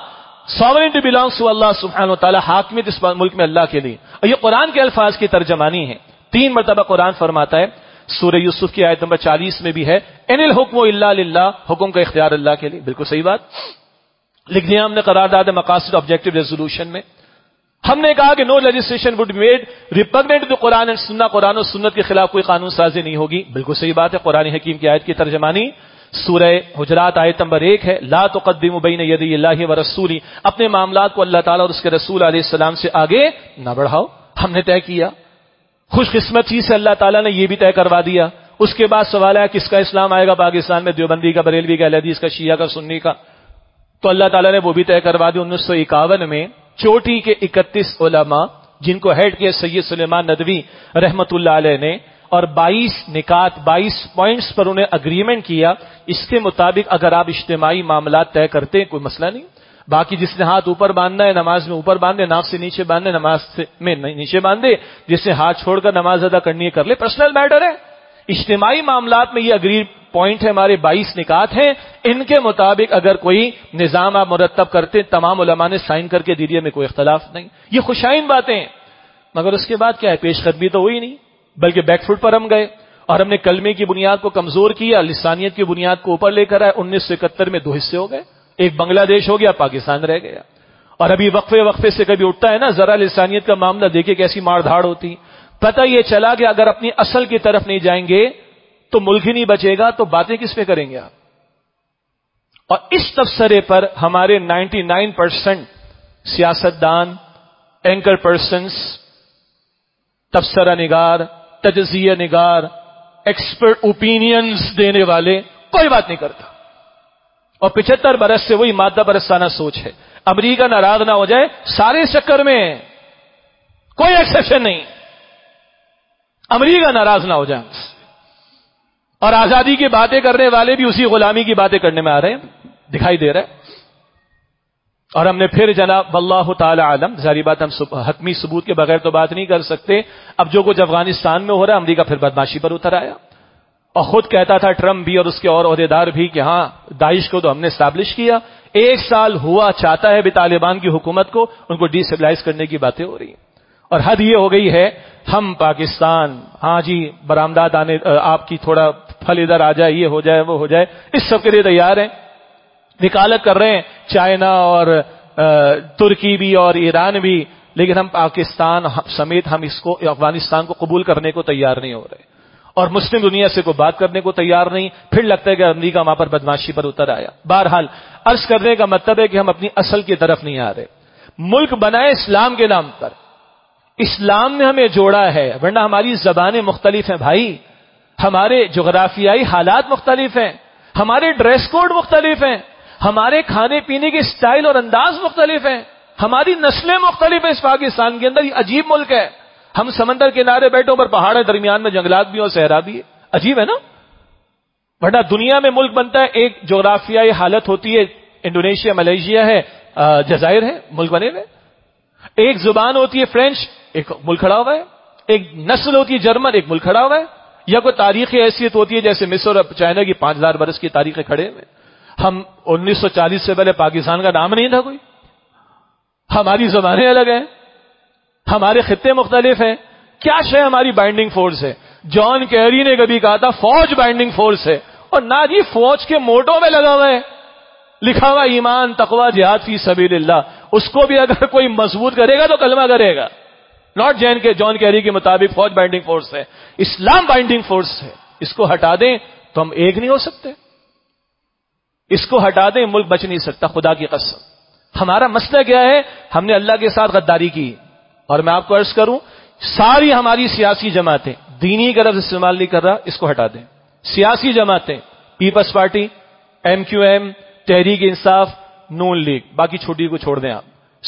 sovereignty belongs to Allah subhanahu wa ta'ala, حاکمیت اس ملک میں اللہ کے لیے. اور یہ قرآن کے الفاظ کی ترجمانی ہے. 3 مرتبہ قرآن فرماتا ہے. سورہ یوسف کی آیت نمبر 40 میں بھی ہے ان الحکم الا للہ، حکم کا اختیار اللہ کے لیے. بالکل صحیح بات لکھ دیا ہم نے قرارداد مقاصد آبجیکٹو ریزولوشن میں. ہم نے کہا کہ no legislation would be made repugnant to Quran and سنہ، قرآن و سنت کے خلاف کوئی قانون سازی نہیں ہوگی. بالکل صحیح بات ہے. قرآن حکیم کی آیت کی ترجمانی سورہ حجرات آیت نمبر 1 ہے. لا تقدموا بین یدی اللہ ورسولہ، اپنے معاملات کو اللہ تعالیٰ اور اس کے رسول علیہ السلام سے آگے نہ بڑھاؤ. ہم نے طے کیا. خوش قسمتی سے اللہ تعالیٰ نے یہ بھی طے کروا دیا. اس کے بعد سوال ہے کس کا اسلام آئے گا پاکستان میں، دیوبندی کا، بریلوی کا، اہل حدیث کا، شیعہ کا، سنی کا. تو اللہ تعالیٰ نے وہ بھی طے کروا دی. 1951 میں چوٹی کے 31 علماء جن کو ہیڈ کیا سید سلیمان ندوی رحمت اللہ علیہ نے، اور 22 نکات 22 پوائنٹس پر انہیں اگریمنٹ کیا. اس کے مطابق اگر آپ اجتماعی معاملات طے کرتے ہیں کوئی مسئلہ نہیں. باقی جس نے ہاتھ اوپر باندھنا ہے نماز میں اوپر باندھے، ناک سے نیچے باندھے نماز میں نیچے باندھے، جس نے ہاتھ چھوڑ کر نماز ادا کرنی ہے کر لے، پرسنل میٹر ہے. اجتماعی معاملات میں یہ اگری پوائنٹ ہے ہمارے 22 نکات ہیں. ان کے مطابق اگر کوئی نظام آپ مرتب کرتے تمام علماء نے سائن کر کے دیدیے میں کوئی اختلاف نہیں. یہ خوشائن باتیں ہیں. مگر اس کے بعد کیا ہے، پیش قدمی تو ہوئی نہیں بلکہ بیک فٹ پر ہم گئے اور ہم نے کلمے کی بنیاد کو کمزور کیا، لسانیت کی بنیاد کو اوپر لے کر آئے. 1971 میں 2 حصے ہو گئے. ایک بنگلہ دیش ہو گیا، پاکستان رہ گیا. اور ابھی وقفے سے کبھی اٹھتا ہے نا ذرا لسانیت کا معاملہ، دیکھے کیسی مار دھاڑ ہوتی. پتہ یہ چلا کہ اگر اپنی اصل کی طرف نہیں جائیں گے تو ملک ہی نہیں بچے گا، تو باتیں کس پہ کریں گے آپ. اور اس تبصرے پر ہمارے 99% سیاستدان، اینکر پرسنز، تبصرہ نگار، تجزیہ نگار، ایکسپرٹ اوپینینز دینے والے کوئی بات نہیں کرتا. اور 75 برس سے وہی مادہ پرستانہ سوچ ہے. امریکہ ناراض نہ ہو جائے سارے چکر میں کوئی ایکسیپشن نہیں. امریکہ ناراض نہ ہو جائے. اور آزادی کی باتیں کرنے والے بھی اسی غلامی کی باتیں کرنے میں آ رہے ہیں، دکھائی دے رہا ہے. اور ہم نے پھر جناب واللہ تعالی عالم، ظاہری بات ہم حتمی ثبوت کے بغیر تو بات نہیں کر سکتے. اب جو کچھ افغانستان میں ہو رہا ہے، امریکہ پھر بدماشی پر اتر آیا اور خود کہتا تھا ٹرمپ بھی اور اس کے اور عہدیدار بھی کہ ہاں داعش کو تو ہم نے اسٹیبلش کیا. 1 سال ہوا، چاہتا ہے بھی طالبان کی حکومت کو، ان کو ڈی اسٹیبلائز کرنے کی باتیں ہو رہی ہیں. اور حد یہ ہو گئی ہے ہم پاکستان، ہاں جی برآمدات آنے، آپ کی تھوڑا پھل ادھر آ جائے، یہ ہو جائے وہ ہو جائے، اس سب کے لیے تیار ہیں. وکالت کر رہے ہیں چائنا اور ترکی بھی اور ایران بھی، لیکن ہم پاکستان سمیت ہم اس کو افغانستان کو قبول کرنے کو تیار نہیں ہو رہے اور مسلم دنیا سے کوئی بات کرنے کو تیار نہیں. پھر لگتا ہے کہ امریکہ وہاں پر بدماشی پر اتر آیا. بہرحال عرض کرنے کا مطلب ہے کہ ہم اپنی اصل کی طرف نہیں آ رہے. ملک بنائے اسلام کے نام پر، اسلام نے ہمیں جوڑا ہے، ورنہ ہماری زبانیں مختلف ہیں بھائی، ہمارے جغرافیائی حالات مختلف ہیں، ہمارے ڈریس کوڈ مختلف ہیں، ہمارے کھانے پینے کے سٹائل اور انداز مختلف ہیں، ہماری نسلیں مختلف ہیں. اس پاکستان کے اندر یہ عجیب ملک ہے. ہم سمندر کنارے بیٹھے، اوپر پہاڑ ہے، درمیان میں جنگلات بھی اور صحرا بھی ہے. عجیب ہے نا. ورنہ دنیا میں ملک بنتا ہے ایک جغرافیائی حالت ہوتی ہے، انڈونیشیا، ملیشیا ہے، جزائر ہے، ملک بنے ہوئے. ایک زبان ہوتی ہے فرینچ، ایک ملک کھڑا ہوا ہے. ایک نسل ہوتی ہے جرمن، ایک ملک کھڑا ہوا ہے. یا کوئی تاریخی حیثیت ہوتی ہے جیسے مصر اور چائنا کی 5000 برس کی تاریخیں کھڑے ہوئے. ہم 1940 سے پہلے پاکستان کا نام نہیں تھا کوئی. ہماری زبانیں الگ ہیں، ہمارے خطے مختلف ہیں. کیا شے ہماری بائنڈنگ فورس ہے؟ جان کیری نے کبھی کہا تھا فوج بائنڈنگ فورس ہے، اور نہ جی فوج کے موٹو میں لگا ہوا ہے، لکھا ہوا ایمان، تقوی، جہاد فی سبیل اللہ. اس کو بھی اگر کوئی مضبوط کرے گا تو کلمہ کرے گا. ناٹ جان کیری کے مطابق فوج بائنڈنگ فورس ہے، اسلام بائنڈنگ فورس ہے. اس کو ہٹا دیں تو ہم ایک نہیں ہو سکتے. اس کو ہٹا دیں ملک بچ نہیں سکتا، خدا کی قسم. ہمارا مسئلہ کیا ہے؟ ہم نے اللہ کے ساتھ غداری کی. اور میں آپ کو عرض کروں، ساری ہماری سیاسی جماعتیں، دینی کا لفظ استعمال نہیں کر رہا، اس کو ہٹا دیں. سیاسی جماعتیں، Peoples Party, M Q M, Tehreek Insaf, نون لیگ، باقی چھوٹی کو چھوڑ دیں آپ،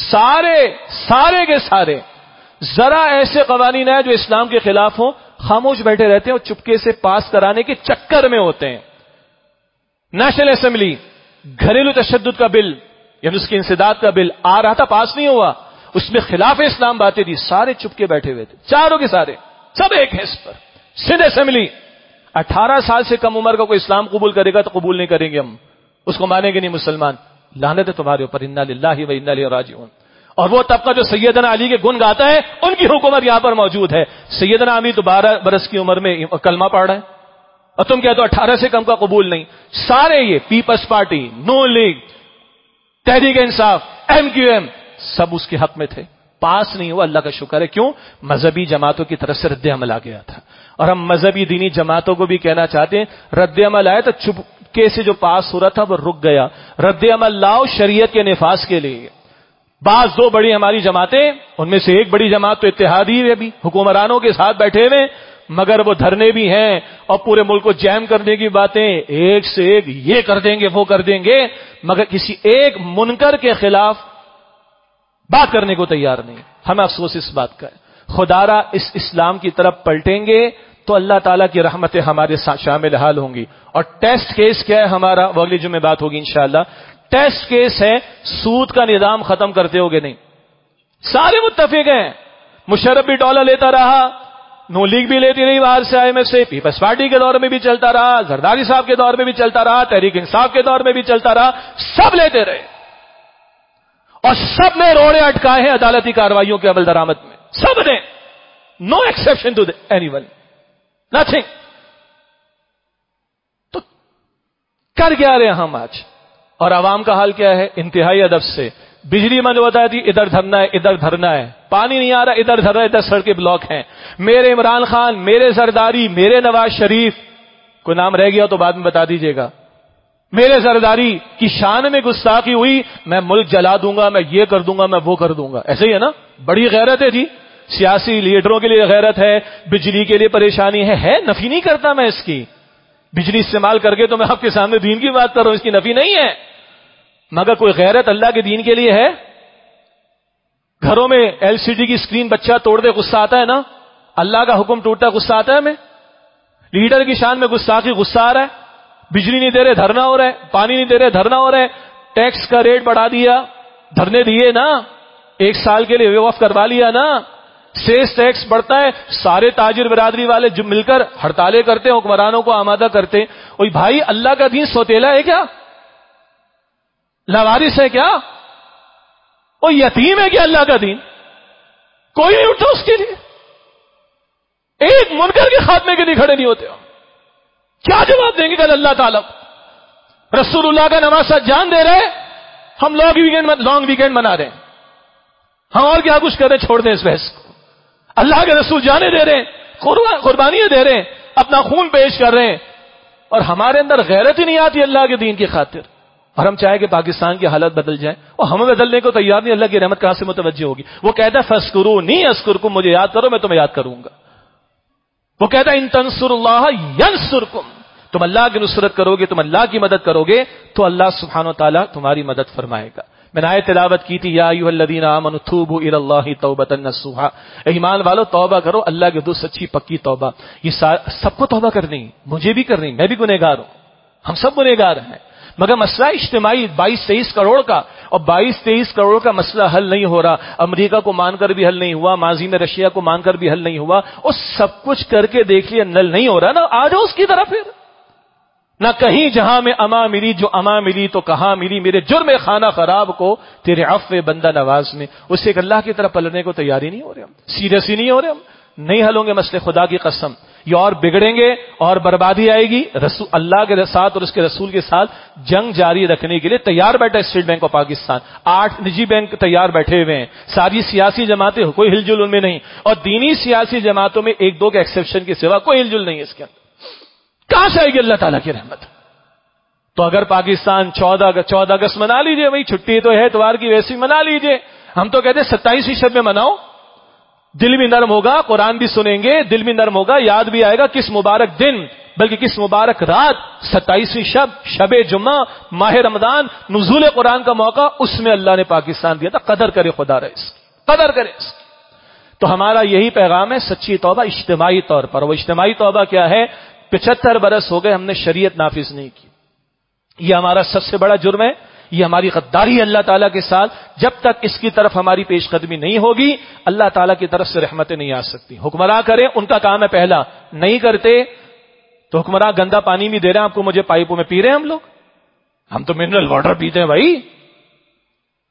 سارے کے سارے ذرا ایسے قوانین ہیں جو اسلام کے خلاف ہوں، خاموش بیٹھے رہتے ہیں اور چپکے سے پاس کرانے کے چکر میں ہوتے ہیں. نیشنل اسمبلی گھریلو تشدد کا بل، یعنی اس کے انسداد کا بل آ رہا تھا، پاس نہیں ہوا، اس میں خلاف اسلام باتیں تھی، سارے چپکے بیٹھے ہوئے تھے، چاروں کے سارے، سب ایک ہیں اس پر. سندھ اسمبلی 18 سال سے کم عمر کا کوئی اسلام قبول کرے گا تو قبول نہیں کریں گے ہم، اس کو مانیں گے نہیں مسلمان. لعنت ہے تمہارے اوپر، انا للہ و انا الیہ راجعون۔ اور وہ طبقہ جو سیدنا علی کے گن گاتا ہے ان کی حکومت یہاں پر موجود ہے۔ سیدنا علی تو 12 برس کی عمر میں کلمہ پڑھ رہے ہیں اور تم کہتے ہو 18 سے کم کا قبول نہیں۔ سارے یہ پیپلز پارٹی، نون league, Tehreek Insaf, M Q M, سب اس کے حق میں تھے، پاس نہیں ہوا، اللہ کا شکر ہے۔ کیوں؟ مذہبی جماعتوں کی طرف سے رد عمل آ گیا تھا، اور ہم مذہبی دینی جماعتوں کو بھی کہنا چاہتے ہیں رد عمل آئے تو چپکے سے جو پاس ہو رہا تھا وہ رک گیا۔ رد عمل لاؤ شریعت کے نفاذ کے لیے۔ بعض 2 بڑی ہماری جماعتیں، ان میں سے ایک بڑی جماعت تو اتحادی ہے، بھی حکمرانوں کے ساتھ بیٹھے ہوئے، مگر وہ دھرنے بھی ہیں اور پورے ملک کو جیم کرنے کی باتیں ایک سے ایک یہ کر دیں گے وہ کر دیں گے، مگر کسی ایک منکر کے خلاف بات کرنے کو تیار نہیں۔ ہمیں افسوس اس بات کا ہے۔ خدا را اس اسلام کی طرف پلٹیں گے تو اللہ تعالیٰ کی رحمتیں ہمارے ساتھ شامل حال ہوں گی۔ اور ٹیسٹ کیس کیا ہے ہمارا، وہ اگلی جمعے بات ہوگی انشاءاللہ۔ ٹیسٹ کیس ہے سود کا نظام ختم کرتے ہوگے نہیں۔ سارے متفق ہیں، مشرف بھی ڈالر لیتا رہا، نون لیگ بھی لیتی رہی باہر سے، IMF سے، پیپلز پارٹی کے دور میں بھی چلتا رہا، زرداری صاحب کے دور میں بھی چلتا رہا، تحریک انصاف کے دور میں بھی چلتا رہا، سب لیتے رہے اور سب نے روڑے اٹکائے ہیں عدالتی کارروائیوں کے عمل درآمد میں، سب نے، no exception to any one, nothing. تو کر کیا رہے ہم آج؟ اور عوام کا حال کیا ہے؟ انتہائی ادب سے بجلی بند ہوتا تھی، ادھر دھرنا ہے ادھر دھرنا ہے، پانی نہیں آ رہا ادھر دھرنا ہے، ادھر سڑکیں بلاک ہیں، میرے عمران خان، میرے زرداری، میرے نواز شریف، کوئی نام رہ گیا تو بعد میں بتا دیجئے گا، میرے زرداری کی شان میں گستاخی ہوئی، میں ملک جلا دوں گا، میں یہ کر دوں گا، میں وہ کر دوں گا۔ ایسے ہی ہے نا؟ بڑی غیرت ہے جی، سیاسی لیڈروں کے لیے غیرت ہے، بجلی کے لیے پریشانی ہے، نفی نہیں کرتا میں اس کی، بجلی استعمال کر کے تو میں آپ کے سامنے دین کی بات کر رہا ہوں، اس کی نفی نہیں ہے، مگر کوئی غیرت اللہ کے دین کے لیے ہے؟ گھروں میں LCD کی اسکرین بچہ توڑ دے غصہ آتا ہے نا؟ اللہ کا حکم ٹوٹتا غصہ آتا ہے ہمیں؟ لیڈر کی شان میں گستاخی غصہ آ رہا ہے، بجلی نہیں دے رہے دھرنا ہو رہا ہے، پانی نہیں دے رہے دھرنا ہو رہا ہے، ٹیکس کا ریٹ بڑھا دیا، دھرنے دیے نا، 1 سال کے لیے ویو آف کروا لیا نا، سیس ٹیکس بڑھتا ہے، سارے تاجر برادری والے جو مل کر ہڑتالیں کرتے ہیں، حکمرانوں کو آمادہ کرتے ہیں۔ اوہ بھائی، اللہ کا دین سوتیلا ہے کیا؟ لاوارث ہے کیا؟ وہ یتیم ہے کیا اللہ کا دین؟ کوئی نہیں اٹھتا اس کے لیے، ایک منکر کے خاتمے کے لیے کھڑے نہیں ہوتے ہو۔ کیا جواب دیں گے کل اللہ تعالیٰ؟ رسول اللہ کا نواسہ جان دے رہے، ہم لانگ ویکینڈ منا رہے ہیں، ہم اور کیا کچھ کر رہے ہیں؟ چھوڑ دیں اس بحث کو۔ اللہ کے رسول جانے دے رہے ہیں، قربانیاں دے رہے ہیں، اپنا خون پیش کر رہے ہیں، اور ہمارے اندر غیرت ہی نہیں آتی اللہ کے دین کی خاطر، اور ہم چاہیں کہ پاکستان کی حالت بدل جائے، اور ہمیں بدلنے کو تیار نہیں۔ اللہ کی رحمت کہاں سے متوجہ ہوگی؟ وہ کہتا ہے فَاذْكُرُونِی أَذْكُرْكُم، مجھے یاد کرو میں تمہیں یاد کروں گا۔ وہ کہتا ہے ان تنصروا اللہ ینصرکم، تم اللہ کی نصرت کرو گے، تم اللہ کی مدد کرو گے تو اللہ سبحانہ وتعالی تمہاری مدد فرمائے گا۔ میں نے آیت تلاوت کی تھی، یا ایھا الذین آمنوا توبوا الی اللہ توبۃ نصوحا، ایمان والو توبہ کرو اللہ کے دوست، سچی پکی توبہ۔ یہ سب کو توبہ کرنی، مجھے بھی کرنی، میں بھی گنہگار ہوں، ہم سب گنہگار ہیں، مگر مسئلہ اجتماعی 22-23 کروڑ کا، اور 22-23 کروڑ کا مسئلہ حل نہیں ہو رہا، امریکہ کو مان کر بھی حل نہیں ہوا، ماضی میں رشیا کو مان کر بھی حل نہیں ہوا، اور سب کچھ کر کے دیکھ لیا نل نہیں ہو رہا نا، آ جاؤ اس کی طرف پھر۔ نہ کہیں جہاں میں اما ملی، جو اما ملی تو کہاں ملی، میرے جرم خانہ خراب کو تیرے عفو بندہ نواز میں، اس سے ایک اللہ کی طرف پلٹنے کو تیاری نہیں ہو رہے ہم، سیریس ہی نہیں ہو رہے ہم، نہیں حل ہوں گے مسئلے، خدا کی قسم یہ اور بگڑیں گے اور بربادی آئے گی۔ رسول اللہ کے ساتھ اور اس کے رسول کے ساتھ جنگ جاری رکھنے کے لیے تیار بیٹھا اسٹیٹ بینک آف پاکستان، 8 نجی بینک تیار بیٹھے ہوئے ہیں، ساری سیاسی جماعتیں، کوئی ہل جل ان میں نہیں، اور دینی سیاسی جماعتوں میں 1-2 کے ایکسیپشن کے سوا کوئی ہل جل نہیں ہے اس کے اندر۔ کہاں سے آئے گی اللہ تعالیٰ کی رحمت؟ تو اگر پاکستان 14 اگست منا لیجئے، وہی چھٹی تو ہے اتوار کی، ویسی منا لیجئے، ہم تو کہتے ہیں 27ویں شب میں مناؤ، دل بھی نرم ہوگا، قرآن بھی سنیں گے، دل بھی نرم ہوگا، یاد بھی آئے گا کس مبارک دن، بلکہ کس مبارک رات، 27ویں شب جمعہ، ماہ رمضان، نزول قرآن کا موقع، اس میں اللہ نے پاکستان دیا تھا، قدر کرے خدا رہے اس کی، قدر کرے اس کی۔ تو ہمارا یہی پیغام ہے، سچی توبہ اجتماعی طور پر۔ وہ اجتماعی توبہ کیا ہے؟ 75 برس ہو گئے ہم نے شریعت نافذ نہیں کی، یہ ہمارا سب سے بڑا جرم ہے، یہ ہماری غداری ہے اللہ تعالیٰ کے ساتھ۔ جب تک اس کی طرف ہماری پیش قدمی نہیں ہوگی، اللہ تعالیٰ کی طرف سے رحمتیں نہیں آ سکتی۔ حکمراں کریں، ان کا کام ہے پہلا، نہیں کرتے تو حکمراں گندا پانی بھی دے رہے ہیں آپ کو، مجھے پائپوں میں پی رہے ہیں ہم لوگ، ہم تو منرل واٹر پیتے ہیں بھائی،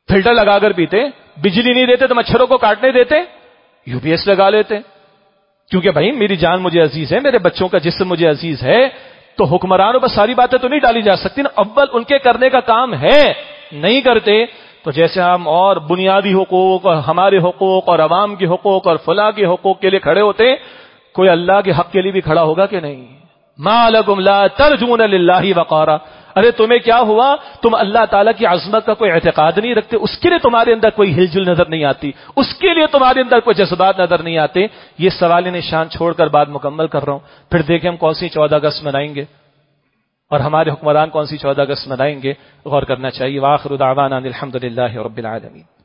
فلٹر لگا کر پیتے، بجلی نہیں دیتے تو مچھروں کو کاٹنے دیتے، یو پی ایس لگا لیتے، کیونکہ بھائی میری جان مجھے عزیز ہے، میرے بچوں کا جسم مجھے عزیز ہے، تو حکمرانوں پر ساری باتیں تو نہیں ڈالی جا سکتی نا، اول ان کے کرنے کا کام ہے، نہیں کرتے تو جیسے ہم اور بنیادی حقوق اور ہمارے حقوق اور عوام کے حقوق اور فلاں کے حقوق کے لیے کھڑے ہوتے، کوئی اللہ کے حق کے لیے بھی کھڑا ہوگا کہ نہیں؟ ما لکم لا ترجون للہ وقارا، ارے تمہیں کیا ہوا؟ تم اللہ تعالیٰ کی عظمت کا کوئی اعتقاد نہیں رکھتے، اس کے لیے تمہارے اندر کوئی ہل جل نظر نہیں آتی، اس کے لیے تمہارے اندر کوئی جذبات نظر نہیں آتے۔ یہ سوال نشان چھوڑ کر بات مکمل کر رہا ہوں، پھر دیکھیں ہم کون سی 14 اگست منائیں گے اور ہمارے حکمران کون سی 14 اگست منائیں گے، غور کرنا چاہیے۔ وآخر دعوانا الحمد للہ رب العالمین۔